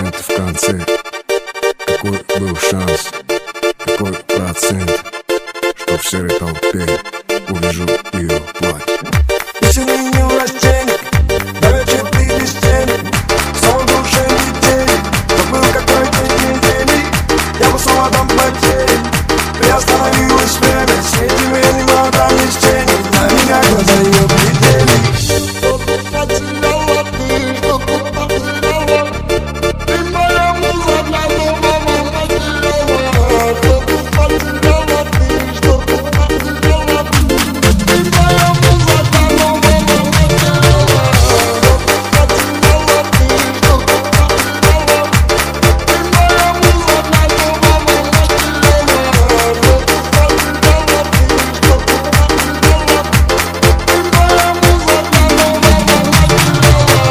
минуты в конце. Какой был шанс, какой процент, что в серой толпе увижу ее платье. Еще не власть денег, до вечера ты без денег. Снова душе недели, то был какой-то недели. Я бы снова там потерян, приостановилось время. С этим я не могу там без денег, на меня глаза ее глядели. Что тут потеряла ты, что тут потеряла? Ты моя муза для дома потеряла. Что тут потеряла ты, что тут потеряла? Ты моя муза для дома потеряла. Что тут потеряла ты, что тут потеряла? Ты моя муза для дома потеряла. Что тут потеряла ты, что тут потеряла? Ты моя муза для дома потеряла.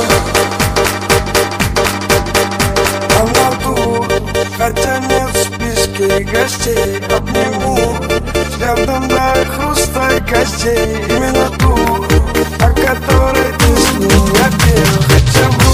Она тут, хотя нет в списке гостей. Обниму взглядом до хруста костей. Именно ту, о которой ты с ним я пел. Хотя бы